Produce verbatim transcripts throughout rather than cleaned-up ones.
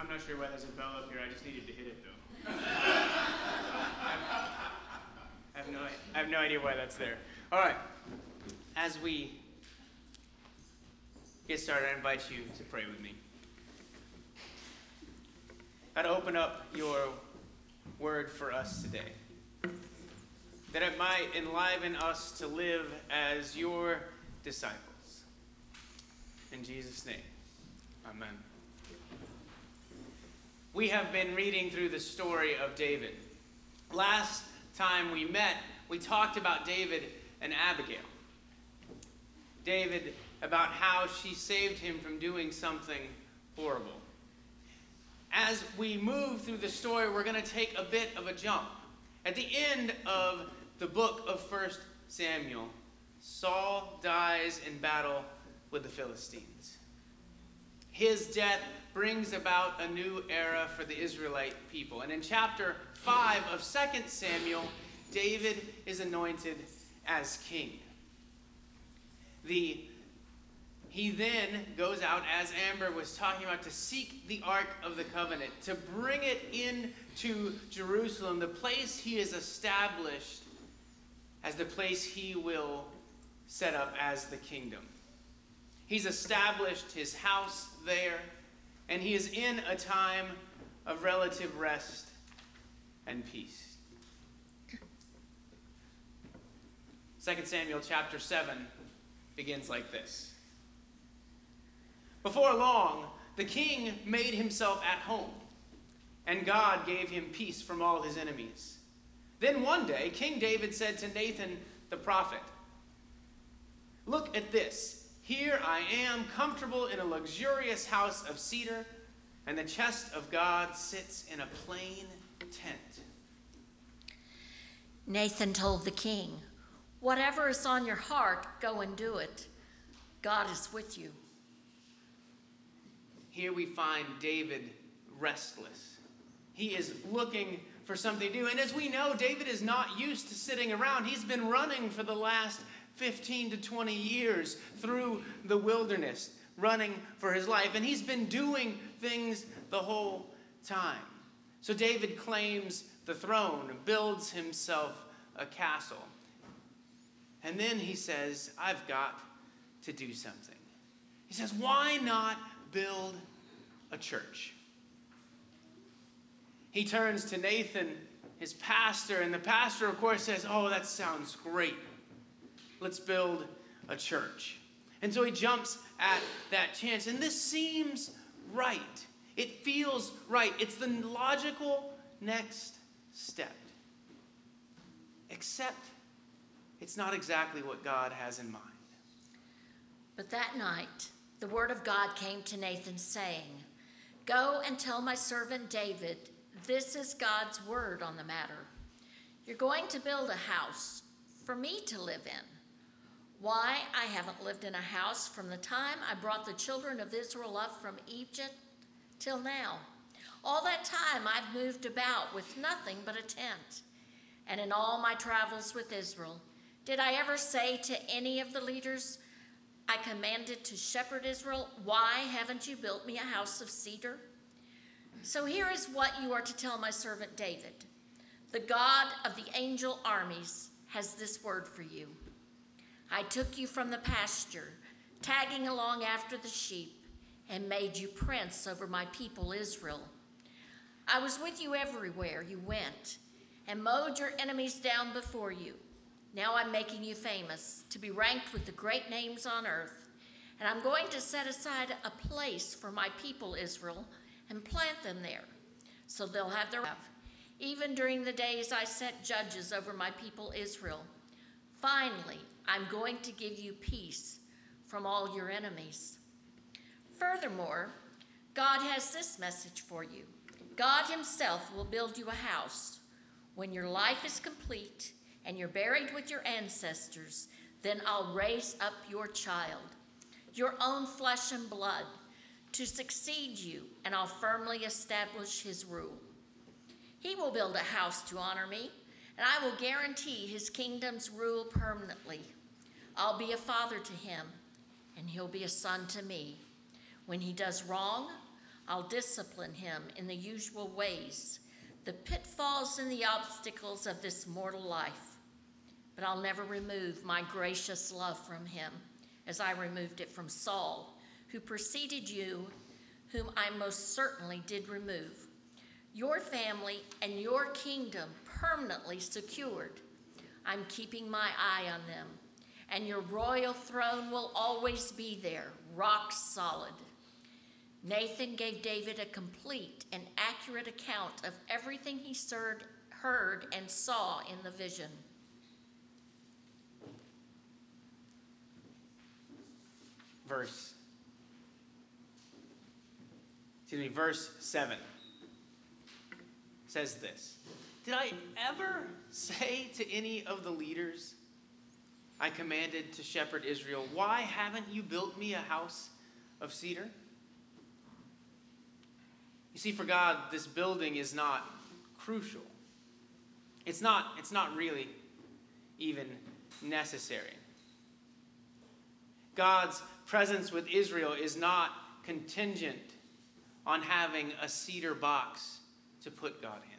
I'm not sure why there's a bell up here. I just needed to hit it, though. I have no, I have no idea why that's there. All right. As we get started, I invite you to pray with me. God, open up your word for us today, that it might enliven us to live as your disciples. In Jesus' name, amen. We have been reading through the story of David. Last time we met, we talked about David and Abigail. David, about how she saved him from doing something horrible. As we move through the story, we're going to take a bit of a jump. At the end of the book of First Samuel, Saul dies in battle with the Philistines. His death brings about a new era for the Israelite people. And in chapter five of Second Samuel, David is anointed as king. The He then goes out, as Amber was talking about, to seek the Ark of the Covenant, to bring it into Jerusalem, the place he has established as the place he will set up as the kingdom. He's established his house there, and he is in a time of relative rest and peace. Second Samuel chapter seven begins like this. Before long, the king made himself at home, and God gave him peace from all his enemies. Then one day, King David said to Nathan the prophet, "Look at this. Here I am, comfortable in a luxurious house of cedar, and the chest of God sits in a plain tent." Nathan told the king, "Whatever is on your heart, go and do it. God is with you." Here we find David restless. He is looking for something new. And as we know, David is not used to sitting around. He's been running for the last fifteen to twenty years through the wilderness, running for his life. And he's been doing things the whole time. So David claims the throne, builds himself a castle. And then he says, I've got to do something. He says, why not build a church? He turns to Nathan, his pastor, and the pastor, of course, says, oh, that sounds great. Let's build a church. And so he jumps at that chance. And this seems right. It feels right. It's the logical next step. Except it's not exactly what God has in mind. But that night, the word of God came to Nathan saying, "Go and tell my servant David, this is God's word on the matter. You're going to build a house for me to live in. Why, I haven't lived in a house from the time I brought the children of Israel up from Egypt till now. All that time I've moved about with nothing but a tent. And in all my travels with Israel, did I ever say to any of the leaders I commanded to shepherd Israel, why haven't you built me a house of cedar? So here is what you are to tell my servant David. The God of the angel armies has this word for you. I took you from the pasture, tagging along after the sheep, and made you prince over my people Israel. I was with you everywhere you went, and mowed your enemies down before you. Now I'm making you famous, to be ranked with the great names on earth, and I'm going to set aside a place for my people Israel and plant them there, so they'll have their life, even during the days I set judges over my people Israel. Finally, I'm going to give you peace from all your enemies. Furthermore, God has this message for you. God himself will build you a house. When your life is complete and you're buried with your ancestors, then I'll raise up your child, your own flesh and blood, to succeed you, and I'll firmly establish his rule. He will build a house to honor me, and I will guarantee his kingdom's rule permanently. I'll be a father to him, and he'll be a son to me. When he does wrong, I'll discipline him in the usual ways, the pitfalls and the obstacles of this mortal life. But I'll never remove my gracious love from him, as I removed it from Saul, who preceded you, whom I most certainly did remove. Your family and your kingdom permanently secured. I'm keeping my eye on them, and your royal throne will always be there, rock solid. Nathan gave David a complete and accurate account of everything he heard and saw in the vision. Verse, excuse me, verse seven says this. Did I ever say to any of the leaders I commanded to shepherd Israel, why haven't you built me a house of cedar? You see, for God, this building is not crucial. It's not, it's not really even necessary. God's presence with Israel is not contingent on having a cedar box to put God in.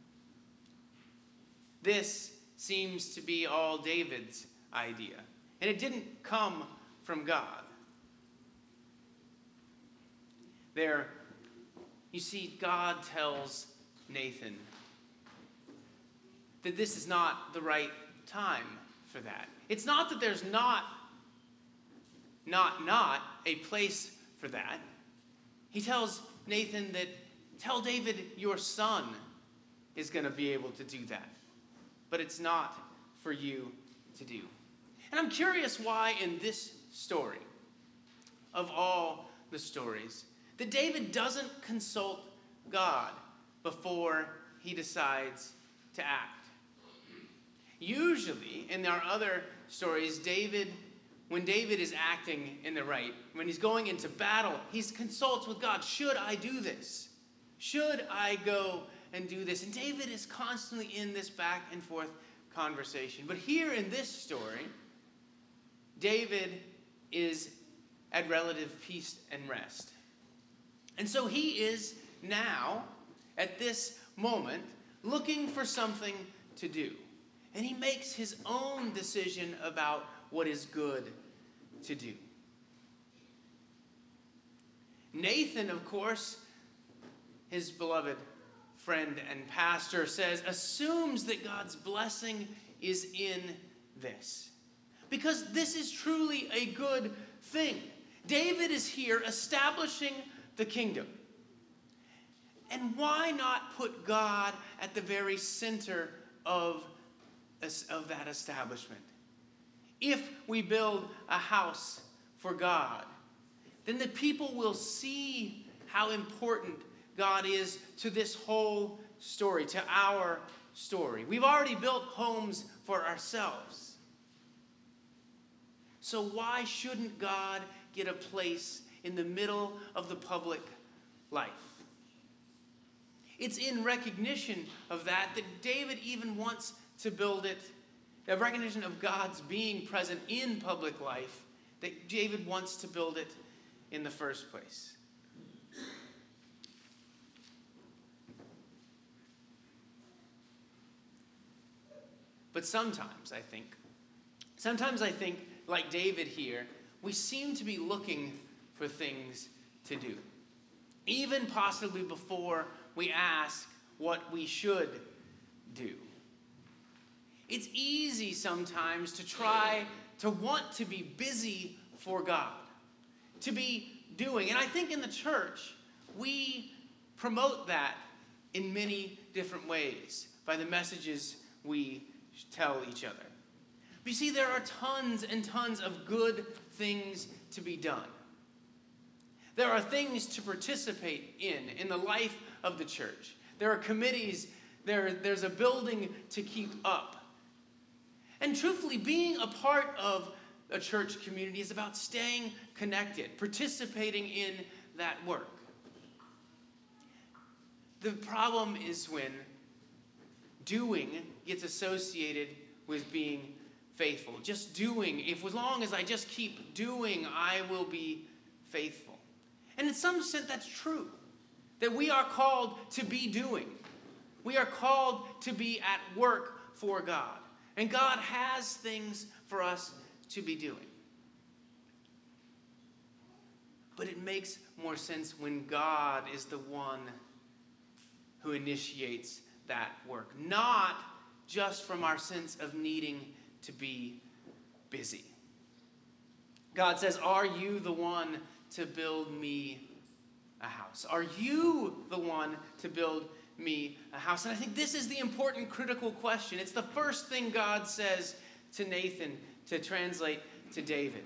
This seems to be all David's idea, and it didn't come from God. There, you see, God tells Nathan that this is not the right time for that. It's not that there's not, not, not a place for that. He tells Nathan that, tell David your son is going to be able to do that. But it's not for you to do. And I'm curious why in this story, of all the stories, that David doesn't consult God before he decides to act. Usually, in our other stories, David, when David is acting in the right, when he's going into battle, he consults with God. Should I do this? Should I go and do this? And David is constantly in this back and forth conversation. But here in this story, David is at relative peace and rest. And so he is now, at this moment, looking for something to do. And he makes his own decision about what is good to do. Nathan, of course, his beloved friend and pastor, says, assumes that God's blessing is in this. Because this is truly a good thing. David is here establishing the kingdom. And why not put God at the very center of, of that establishment? If we build a house for God, then the people will see how important God is to this whole story, to our story. We've already built homes for ourselves. So why shouldn't God get a place in the middle of the public life? It's in recognition of that that David even wants to build it, a recognition of God's being present in public life, that David wants to build it in the first place. But sometimes, I think, sometimes I think, like David here, we seem to be looking for things to do. Even possibly before we ask what we should do. It's easy sometimes to try to want to be busy for God, to be doing. And I think in the church, we promote that in many different ways by the messages we tell each other. But you see, there are tons and tons of good things to be done. There are things to participate in, in the life of the church. There are committees, there, there's a building to keep up. And truthfully, being a part of a church community is about staying connected, participating in that work. The problem is when doing gets associated with being faithful. Just doing, if as long as I just keep doing, I will be faithful. And in some sense, that's true. that we are called to be doing. We are called to be at work for God. And God has things for us to be doing. But it makes more sense when God is the one who initiates that work, not just from our sense of needing to be busy. God says, are you the one to build me a house? Are you the one to build me a house? And I think this is the important critical question. It's the first thing God says to Nathan to translate to David.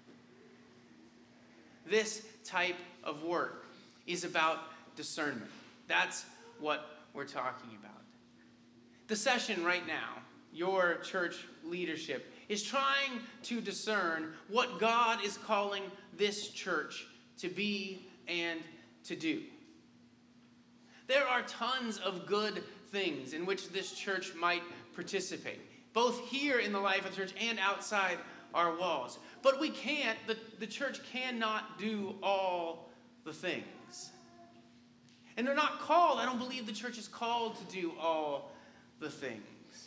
This type of work is about discernment. That's what we're talking about. The session right now, your church leadership, is trying to discern what God is calling this church to be and to do. There are tons of good things in which this church might participate, both here in the life of the church and outside our walls. But we can't, the, the church cannot do all the things. And they're not called, I don't believe the church is called to do all the things.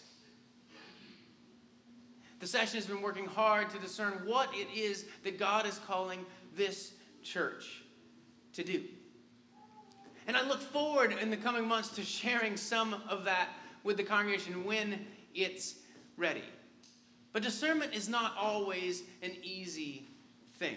The session has been working hard to discern what it is that God is calling this church to do. And I look forward in the coming months to sharing some of that with the congregation when it's ready. But discernment is not always an easy thing.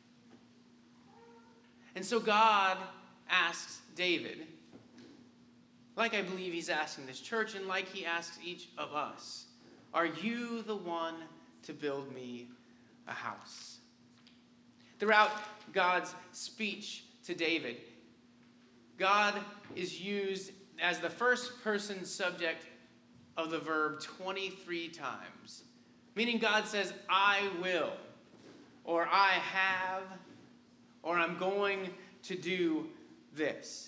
And so God asks David, like I believe he's asking this church and like he asks each of us, are you the one to build me a house? Throughout God's speech to David, God is used as the first person subject of the verb twenty-three times. Meaning God says, I will, or I have, or I'm going to do this.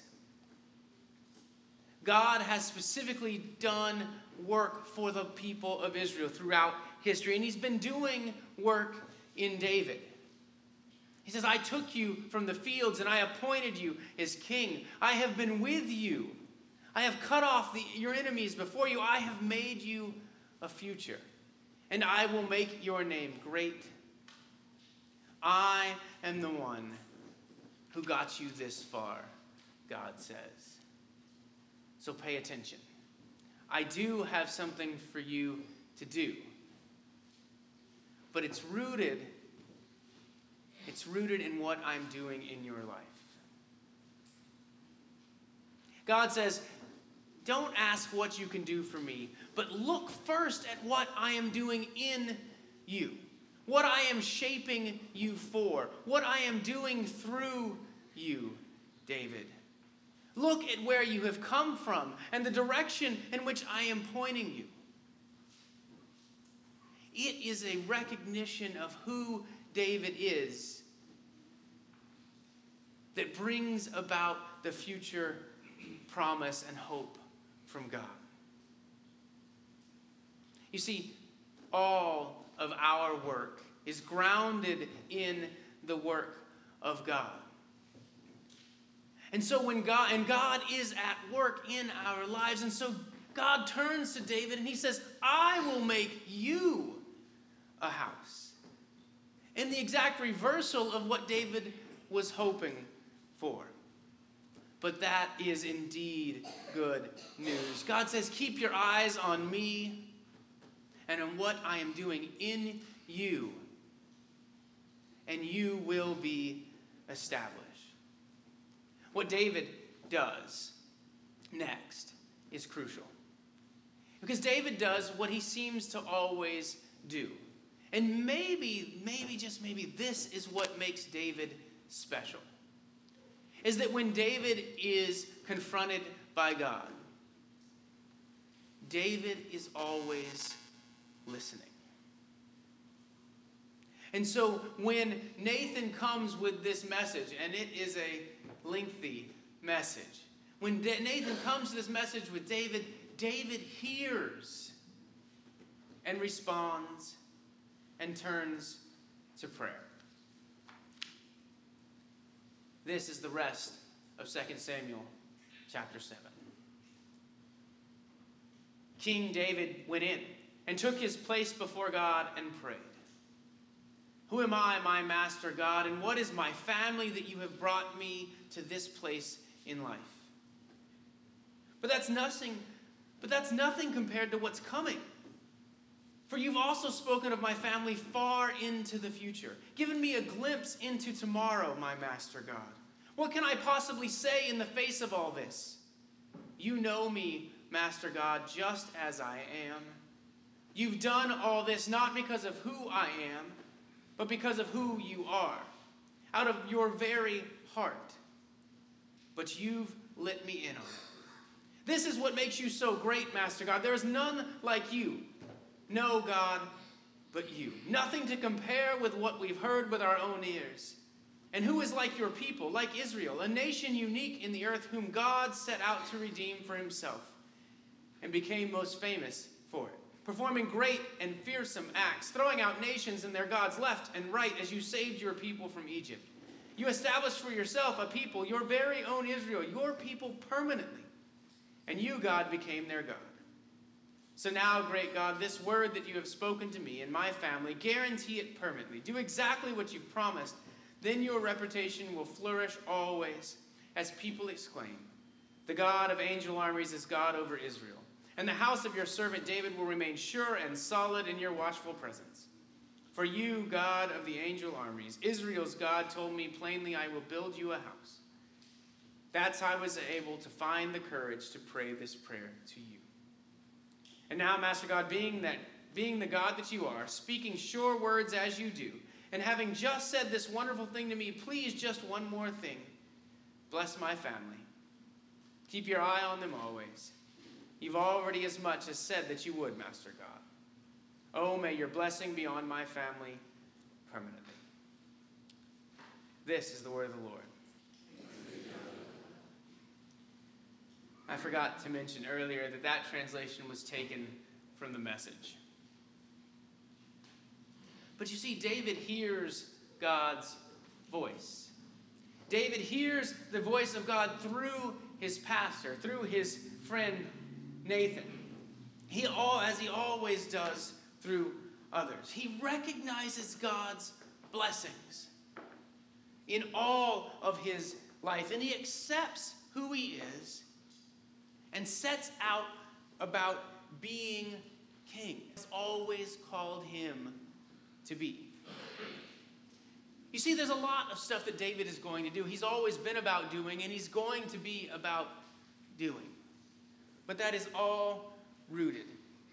God has specifically done work for the people of Israel throughout history, and he's been doing work in David. He says, I took you from the fields and I appointed you as king. I have been with you. I have cut off the, your enemies before you. I have made you a future. And I will make your name great. I am the one who got you this far, God says. So pay attention. I do have something for you to do. But it's rooted, it's rooted in what I'm doing in your life. God says, don't ask what you can do for me, but look first at what I am doing in you, what I am shaping you for, what I am doing through you, David. Look at where you have come from and the direction in which I am pointing you. It is a recognition of who David is that brings about the future promise and hope from God. You see, all of our work is grounded in the work of God. And so when God, and God is at work in our lives, and so God turns to David and he says, I will make you a house. In the exact reversal of what David was hoping for. But that is indeed good news. God says, keep your eyes on me and on what I am doing in you, and you will be established. What David does next is crucial. Because David does what he seems to always do. And maybe, maybe, just maybe, this is what makes David special. Is that when David is confronted by God, David is always listening. And so when Nathan comes with this message, and it is a lengthy message, when Nathan comes to this message with David, David hears and responds and turns to prayer. This is the rest of Second Samuel chapter seven. King David went in and took his place before God and prayed. Who am I, my master God, and what is my family that you have brought me to this place in life? But that's nothing, but that's nothing compared to what's coming. For you've also spoken of my family far into the future, given me a glimpse into tomorrow, my master God. What can I possibly say in the face of all this? You know me, Master God, just as I am. You've done all this not because of who I am, but because of who you are, out of your very heart. But you've let me in on it. This is what makes you so great, Master God. There is none like you. No God but you. Nothing to compare with what we've heard with our own ears. And who is like your people, like Israel, a nation unique in the earth whom God set out to redeem for himself and became most famous for it, performing great and fearsome acts, throwing out nations and their gods left and right as you saved your people from Egypt. You established for yourself a people, your very own Israel, your people permanently. And you, God, became their God. So now, great God, this word that you have spoken to me and my family, guarantee it permanently. Do exactly what you've promised. Then your reputation will flourish always as people exclaim, the God of angel armies is God over Israel. And the house of your servant David will remain sure and solid in your watchful presence. For you, God of the angel armies, Israel's God, told me plainly, I will build you a house. That's how I was able to find the courage to pray this prayer to you. And now, Master God, being that, being the God that you are, speaking sure words as you do, and having just said this wonderful thing to me, please just one more thing. Bless my family. Keep your eye on them always. You've already as much as said that you would, Master God. Oh, may your blessing be on my family permanently. This is the word of the Lord. I forgot to mention earlier that that translation was taken from the Message. But you see, David hears God's voice. David hears the voice of God through his pastor, through his friend Nathan. He all, as he always does through others. He recognizes God's blessings in all of his life, and he accepts who he is and sets out about being king. He's always called him to be. You see, there's a lot of stuff that David is going to do. He's always been about doing, and he's going to be about doing. But that is all rooted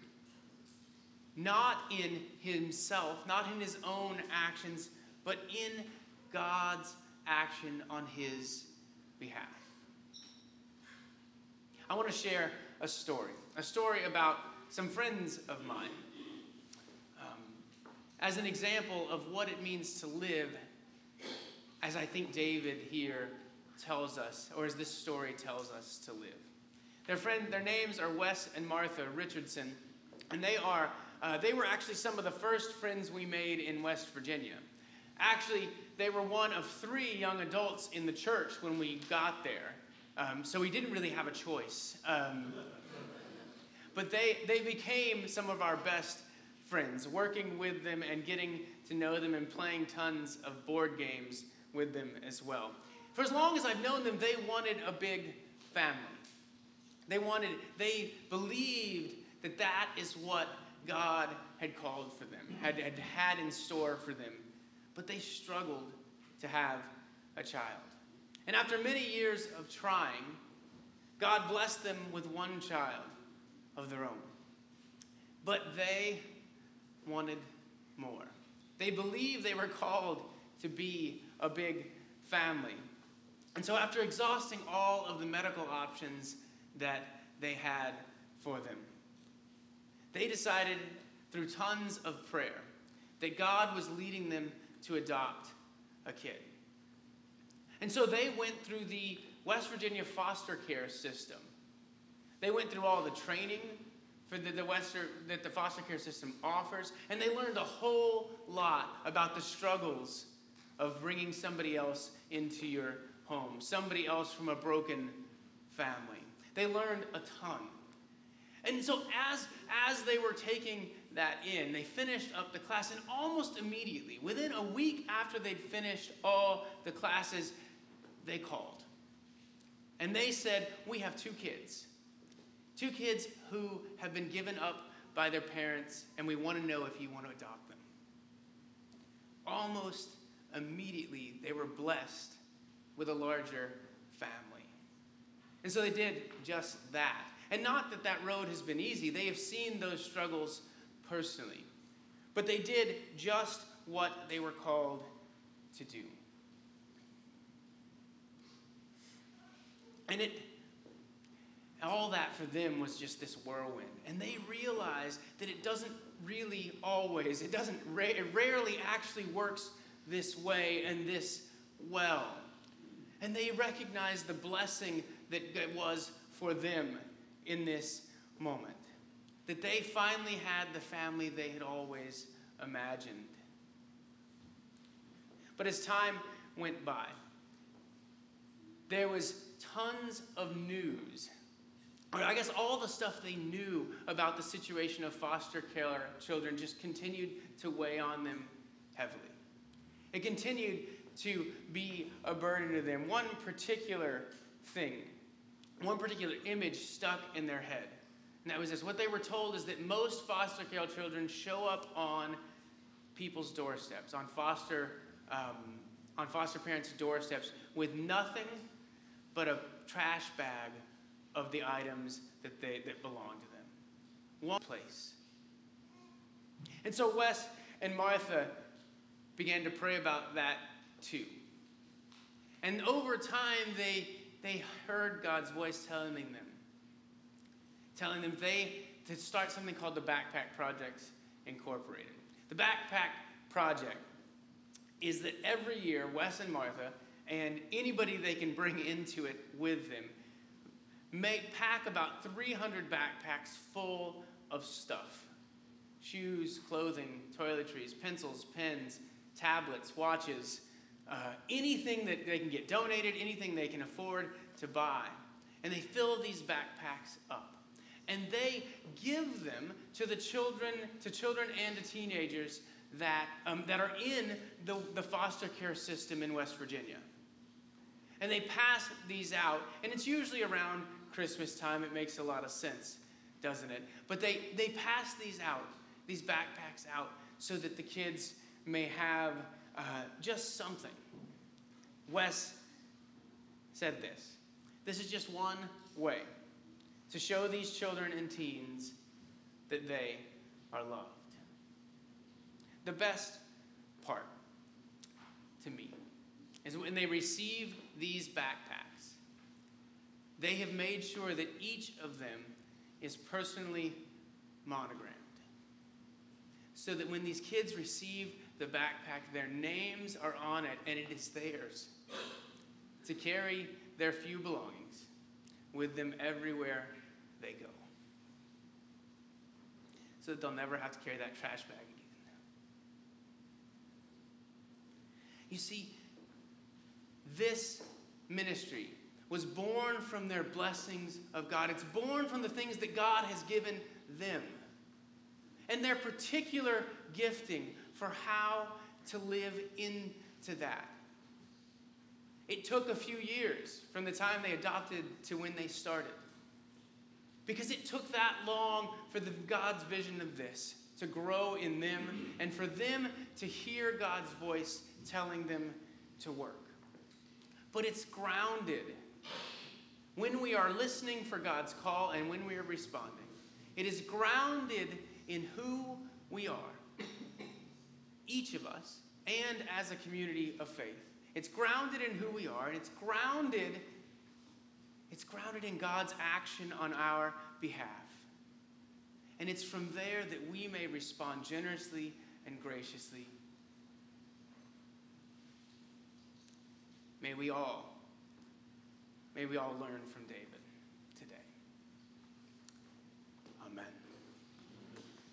not in himself, not in his own actions, but in God's action on his behalf. I want to share a story, a story about some friends of mine, um, as an example of what it means to live as I think David here tells us, or as this story tells us to live. Their friend, their names are Wes and Martha Richardson, and they are uh, they were actually some of the first friends we made in West Virginia. Actually, they were one of three young adults in the church when we got there, um, so we didn't really have a choice. Um, but they they became some of our best friends, working with them and getting to know them and playing tons of board games with them as well. For as long as I've known them, they wanted a big family. They wanted, they believed that that is what God had called for them, had, had had in store for them. But they struggled to have a child. And after many years of trying, God blessed them with one child of their own. But they wanted more. They believed they were called to be a big family. And so after exhausting all of the medical options that they had for them, they decided through tons of prayer that God was leading them to adopt a kid. And so they went through the West Virginia foster care system. They went through all the training for the, the Western, that the foster care system offers, and they learned a whole lot about the struggles of bringing somebody else into your home, somebody else from a broken family. They learned a ton. And so as, as they were taking that in, they finished up the class, and almost immediately, within a week after they'd finished all the classes, they called. And they said, we have two kids. Two kids who have been given up by their parents, and we want to know if you want to adopt them. Almost immediately, they were blessed with a larger family. And so they did just that. And not that that road has been easy. They have seen those struggles personally. But they did just what they were called to do. And it, all that for them was just this whirlwind. And they realized that it doesn't really always, it doesn't, it rarely actually works this way and this well. And they recognized the blessing that it was for them in this moment. That they finally had the family they had always imagined. But as time went by, there was tons of news. Or I guess all the stuff they knew about the situation of foster care children just continued to weigh on them heavily. It continued to be a burden to them. One particular thing, one particular image stuck in their head. And that was this. What they were told is that most foster care children show up on people's doorsteps, on foster, um, on foster parents' doorsteps with nothing but a trash bag of the items that they that belong to them. One place. And so Wes and Martha began to pray about that too. And over time, they they heard God's voice telling them, telling them they to start something called the Backpack Project Incorporated. The Backpack Project is that every year, Wes and Martha and anybody they can bring into it with them make pack about three hundred backpacks full of stuff. Shoes, clothing, toiletries, pencils, pens, tablets, watches, uh, anything that they can get donated, anything they can afford to buy. And they fill these backpacks up. And they give them to the children, to children and to teenagers that, um, that are in the, the foster care system in West Virginia. And they pass these out, and it's usually around Christmas time. It makes a lot of sense, doesn't it? But they, they pass these out, these backpacks out, so that the kids may have uh, just something. Wes said this. This is just one way to show these children and teens that they are loved. The best part to me is when they receive these backpacks, they have made sure that each of them is personally monogrammed. So that when these kids receive the backpack, their names are on it, and it is theirs to carry their few belongings with them everywhere they go. So that they'll never have to carry that trash bag again. You see, this ministry was born from their blessings of God. It's born from the things that God has given them. And their particular gifting for how to live into that. It took a few years from the time they adopted to when they started. Because it took that long for the, God's vision of this to grow in them and for them to hear God's voice telling them to work. But it's grounded when we are listening for God's call and when we are responding. It is grounded in who we are, each of us, and as a community of faith. It's grounded in who we are, and it's grounded, it's grounded in God's action on our behalf. And it's from there that we may respond generously and graciously. May we all, may we all learn from David.